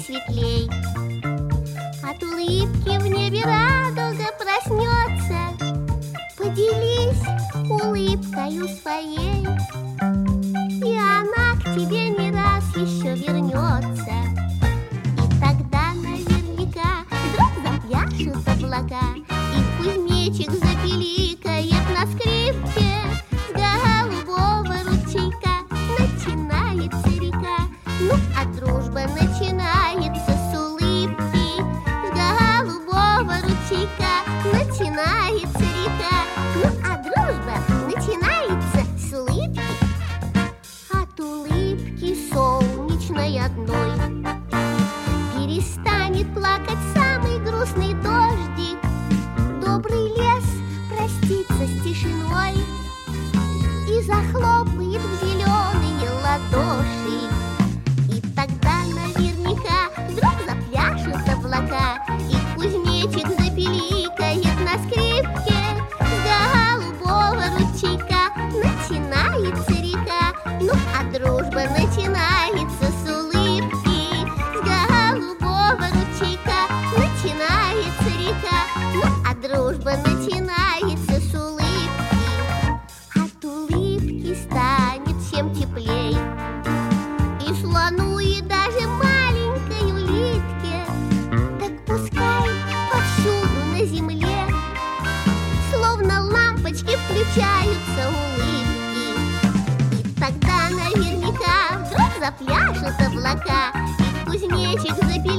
светлей. От улыбки в небе радуга проснется. Поделись улыбкою своей, и она к тебе не раз еще вернется. И тогда наверняка вдруг запляшут облака, и кузнечик запиликает на скрипке. С голубого ручейка начинается река, ну а дружба начинается с улыбки. С голубого ручейка начинается река, ну а дружба начинается с улыбки. От улыбки солнечной одной перестанет плакать самый грустный дождик. Добрый лес простится с тишиной и захлопает в зеленые ладоши. И тогда наверняка вдруг запляшут облака, и кузнечик запиликает на скрипке. С голубого ручейка начинается река, ну а дружба начинается с улыбки. С голубого ручейка начинается река, ну а дружба начинается с улыбки. От улыбки станет всем теплей, и слону, и даже маленькой улитке. Так пускай повсюду на земле словно лампочки включаются улыбки. И тогда наверняка вдруг запляшут облака, и кузнечик запиликает